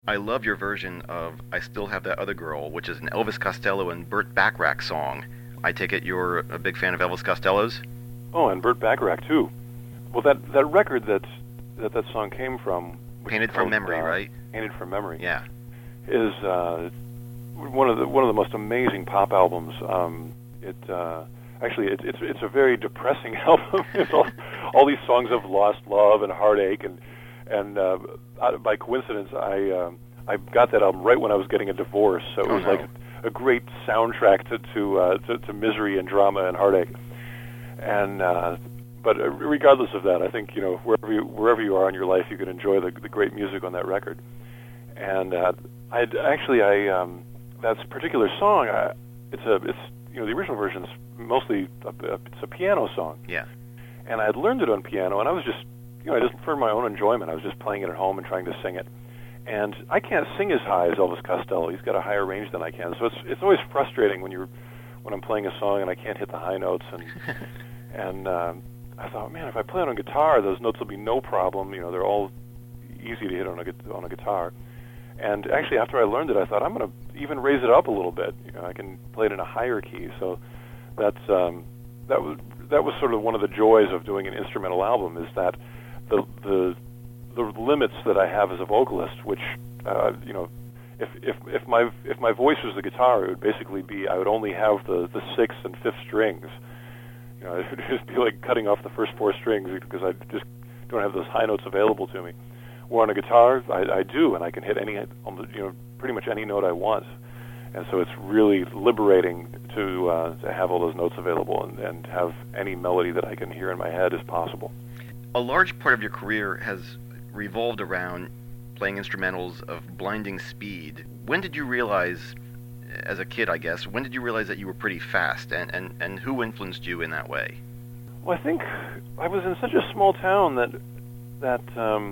I love your version of I Still Have That Other Girl, which is an Elvis Costello and Burt Bacharach song. I take it you're a big fan of Elvis Costello's? Oh, and Burt Bacharach too. Well, that record that song came from, which Painted is from called, Memory, right? Painted from Memory, Yeah. is one of the most amazing pop albums. It's a very depressing album. It's all these songs of lost love and heartache, and by coincidence, I got that album right when I was getting a divorce, so it was like a great soundtrack to misery and drama and heartache. And but regardless of that, I think wherever you are in your life, you can enjoy the great music on that record. And that particular song, it's the original version's mostly it's a piano song. Yeah. And I had learned it on piano, and I was just just for my own enjoyment, I was just playing it at home and trying to sing it. And I can't sing as high as Elvis Costello. He's got a higher range than I can. So it's always frustrating when I'm playing a song and I can't hit the high notes. And I thought, man, if I play it on guitar, those notes will be no problem. They're all easy to hit on a guitar. And actually, after I learned it, I thought I'm going to even raise it up a little bit. I can play it in a higher key. So that was sort of one of the joys of doing an instrumental album, is that the limits that I have as a vocalist, which if my voice was the guitar, it would basically be I would only have the sixth and fifth strings. It would just be like cutting off the first four strings because I just don't have those high notes available to me. Or on a guitar, I do, and I can hit pretty much any note I want. And so it's really liberating to have all those notes available and have any melody that I can hear in my head as possible. A large part of your career has revolved around playing instrumentals of blinding speed. When did you realize, as a kid I guess, when did you realize that you were pretty fast, and who influenced you in that way? Well, I think I was in such a small town that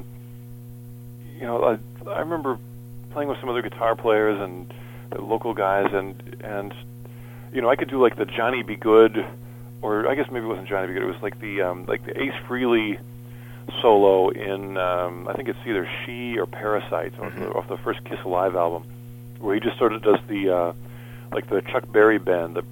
I remember playing with some other guitar players and local guys, and I could do like the Johnny B. Good, or I guess maybe it wasn't Johnny B. Good. It was like the Ace Frehley solo in I think it's either She or Parasite off the first Kiss Alive album, where he just sort of does the like the Chuck Berry bend, the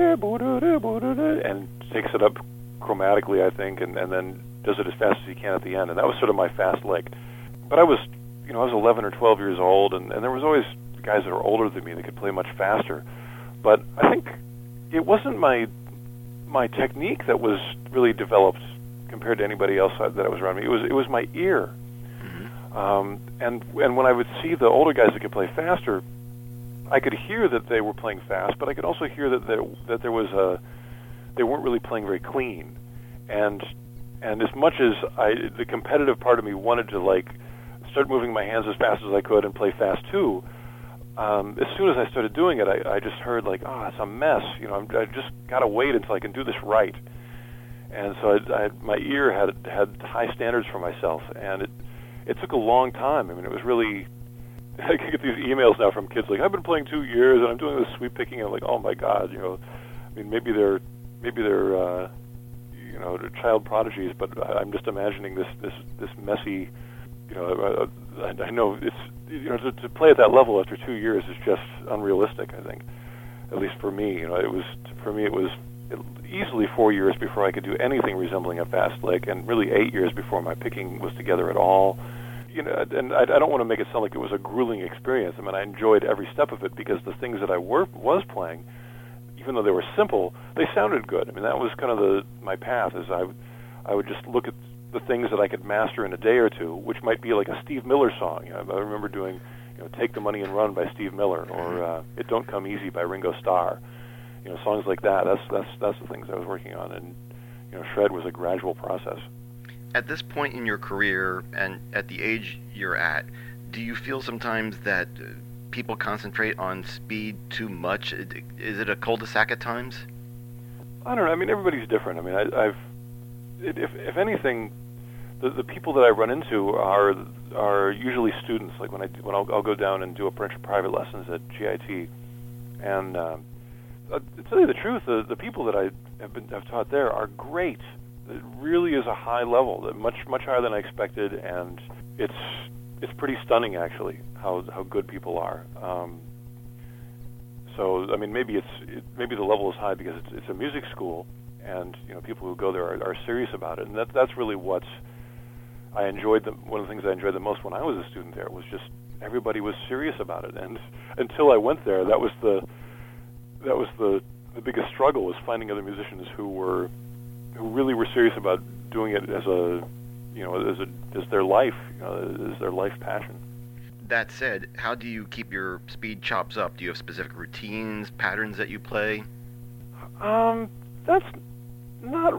and takes it up chromatically, I think, and then does it as fast as he can at the end. And that was sort of my fast lick. But I was 11 or 12 years old, and there was always guys that were older than me that could play much faster. But I think it wasn't my technique that was really developed compared to anybody else that was around me. It was my ear. And when I would see the older guys that could play faster, I could hear that they were playing fast, but I could also hear that there was they weren't really playing very clean. And as much as the competitive part of me wanted to start moving my hands as fast as I could and play fast too, as soon as I started doing it, I just heard it's a mess. I just gotta wait until I can do this right. And so my ear had high standards for myself, and it took a long time. I mean, it was really. I get these emails now from kids I've been playing 2 years and I'm doing this sweep picking. And I'm like, oh my God, I mean, maybe they're child prodigies, but I'm just imagining this messy. I know it's to play at that level after 2 years is just unrealistic. I think, at least for me, it was easily 4 years before I could do anything resembling a fast lick, and really 8 years before my picking was together at all. And I don't want to make it sound like it was a grueling experience. I mean, I enjoyed every step of it because the things that I was playing, even though they were simple, they sounded good. I mean, that was kind of my path. Is I would just look at the things that I could master in a day or two, which might be like a Steve Miller song. I remember doing, "Take the Money and Run" by Steve Miller, or "It Don't Come Easy" by Ringo Starr. Songs like that. That's the things I was working on, and shred was a gradual process. At this point in your career and at the age you're at, do you feel sometimes that people concentrate on speed too much? Is it a cul-de-sac at times? I don't know. I mean, everybody's different. I mean, if anything, the people that I run into are usually students. Like when I'll go down and do a bunch of private lessons at GIT, and to tell you the truth, the people that I've taught there are great. It really is a high level, much higher than I expected, and it's it's pretty stunning actually how good people are. So I mean, maybe the level is high because it's a music school, and people who go there are serious about it, and that's really what I enjoyed. One of the things I enjoyed the most when I was a student there was just everybody was serious about it. And until I went there, that was the biggest struggle, was finding other musicians who really were serious about doing it as their life, as their life passion. That said, how do you keep your speed chops up? Do you have specific routines, patterns that you play? It's not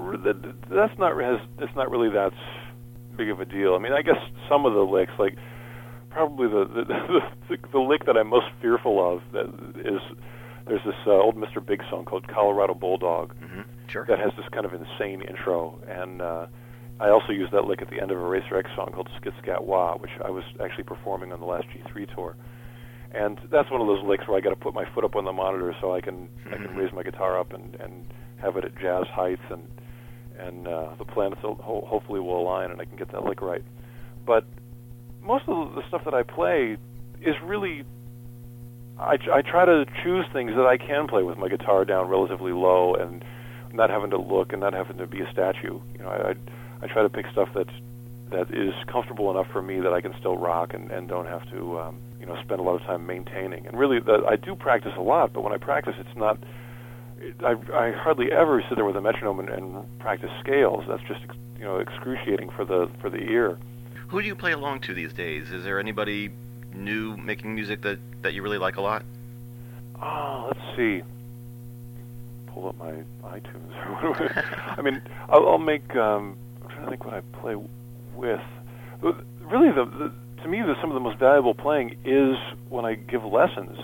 really that big of a deal. I mean, I guess some of the licks, like probably the lick that I'm most fearful of, there's this old Mr. Big song called Colorado Bulldog. Mm-hmm. Sure. That has this kind of insane intro, and I also use that lick at the end of a Racer X song called Skit Scat Wah, which I was actually performing on the last G3 tour. And that's one of those licks where I got to put my foot up on the monitor so I can raise my guitar up and have it at jazz heights, and the planets hopefully will align and I can get that lick right. But most of the stuff that I play is really, I try to choose things that I can play with my guitar down relatively low and not having to look and not having to be a statue. I try to pick stuff that is comfortable enough for me that I can still rock and don't have to spend a lot of time maintaining. And really, I do practice a lot, but when I practice, it's not. I hardly ever sit there with a metronome and practice scales. That's just excruciating for the ear. Who do you play along to these days? Is there anybody new making music that you really like a lot? Let's see. Pull up my iTunes. I mean, I'll make. I'm trying to think what I play with. Really, to me, some of the most valuable playing is when I give lessons.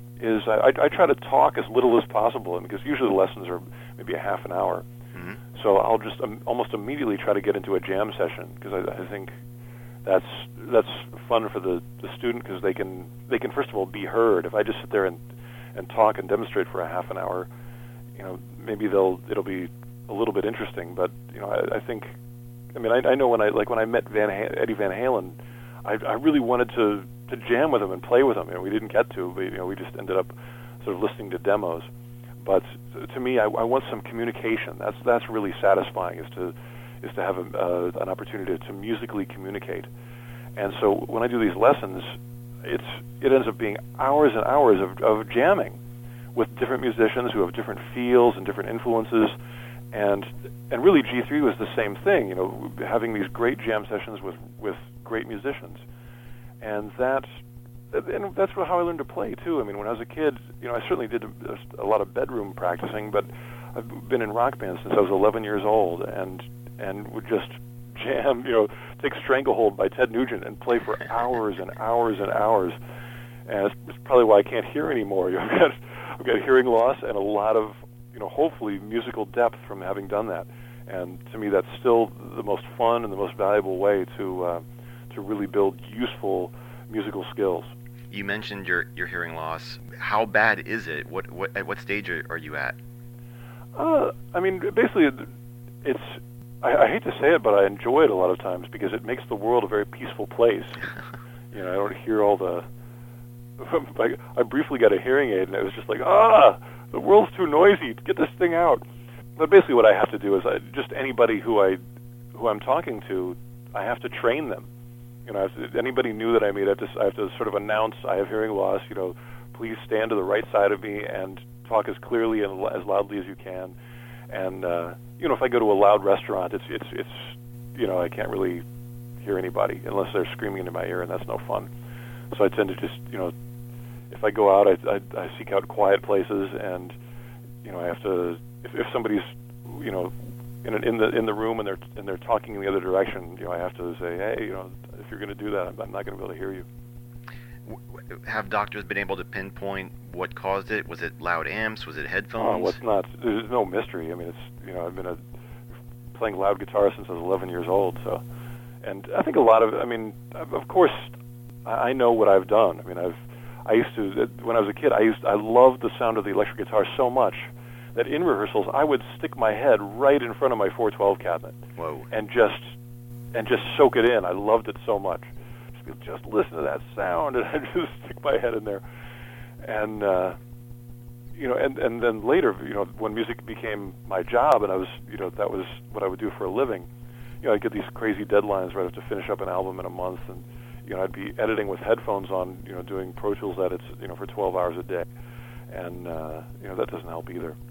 I try to talk as little as possible, because usually the lessons are maybe a half an hour. Mm-hmm. So I'll just almost immediately try to get into a jam session, because I think that's fun for the student, because they can first of all be heard. If I just sit there and talk and demonstrate for a half an hour, maybe it'll be a little bit interesting. But I think, I mean, I know when I met Eddie Van Halen, I really wanted to jam with him and play with him. We didn't get to, but we just ended up sort of listening to demos. But to me, I want some communication. That's really satisfying, is to have an opportunity to musically communicate. And so when I do these lessons, it ends up being hours and hours of jamming with different musicians who have different feels and different influences. And really, G3 was the same thing. Having these great jam sessions with great musicians. And that's how I learned to play too. I mean, when I was a kid, I certainly did a lot of bedroom practicing, but I've been in rock bands since I was 11 years old, and would just jam, take Stranglehold by Ted Nugent and play for hours and hours and hours. And it's probably why I can't hear anymore. I've got hearing loss and a lot of, hopefully musical depth from having done that. And to me, that's still the most fun and the most valuable way to really build useful musical skills. You mentioned your hearing loss. How bad is it? At what stage are you at? I mean, basically, it's. I hate to say it, but I enjoy it a lot of times because it makes the world a very peaceful place. I don't hear all the. I briefly got a hearing aid, and it was just like, the world's too noisy. Get this thing out. But basically, what I have to do is just anybody who I'm talking to, I have to train them. If anybody new that I meet, I have to sort of announce I have hearing loss. Please stand to the right side of me and talk as clearly and as loudly as you can. And if I go to a loud restaurant, it's I can't really hear anybody unless they're screaming into my ear, and that's no fun. So I tend to just if I go out, I seek out quiet places, and I have to if somebody's in the room and they're talking in the other direction, I have to say, hey, if you're going to do that, I'm not going to be able to hear you. Have doctors been able to pinpoint what caused it? Was it loud amps? Was it headphones? Oh, what's not? There's no mystery. I mean, I've been playing loud guitar since I was 11 years old. So, and I think a lot of, of course, I know what I've done. I mean, I used to, when I was a kid, I loved the sound of the electric guitar so much that in rehearsals I would stick my head right in front of my 412 cabinet. Whoa. And just soak it in. I loved it so much, just just listen to that sound, and I'd just stick my head in there. And and then later, when music became my job, and I was, that was what I would do for a living. I'd get these crazy deadlines where I'd have to finish up an album in a month, and I'd be editing with headphones on, doing Pro Tools edits, for 12 hours a day, and that doesn't help either.